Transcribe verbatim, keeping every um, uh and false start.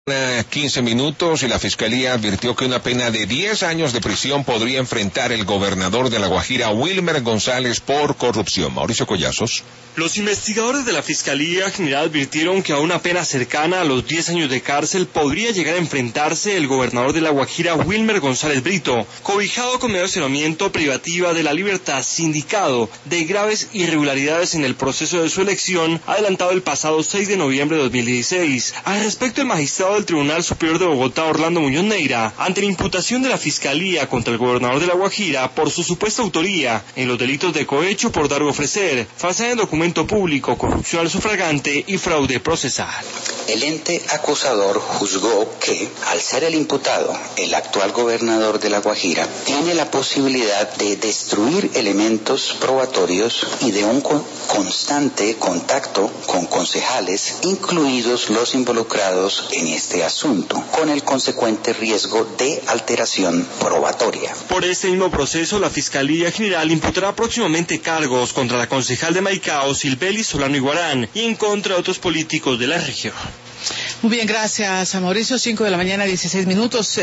quince minutos y la Fiscalía advirtió que una pena de diez años de prisión podría enfrentar el gobernador de La Guajira, Wilmer González, por corrupción. Mauricio Collazos. Los investigadores de la Fiscalía General advirtieron que a una pena cercana a los diez años de cárcel podría llegar a enfrentarse el gobernador de La Guajira, Wilmer González Brito, cobijado con medio señalamiento privativa de la libertad, sindicado de graves irregularidades en el proceso de su elección, adelantado el pasado seis de noviembre de dos mil dieciséis. Al respecto, el magistrado del Tribunal Superior de Bogotá, Orlando Muñoz Neira, ante la imputación de la Fiscalía contra el gobernador de La Guajira por su supuesta autoría en los delitos de cohecho por dar o ofrecer, falsedad en documento público, corrupción al sufragante y fraude procesal. El ente acusador juzgó que, al ser el imputado, el actual gobernador de La Guajira, tiene la posibilidad de destruir elementos probatorios y de un con- constante contacto con concejales, incluidos los involucrados en este asunto, con el consecuente riesgo de alteración probatoria. Por este mismo proceso, la Fiscalía General imputará próximamente cargos contra la concejal de Maicao, Silbelis Solano Iguarán, y en contra de otros políticos de la región. Muy bien, gracias a Mauricio. Cinco de la mañana, dieciséis minutos.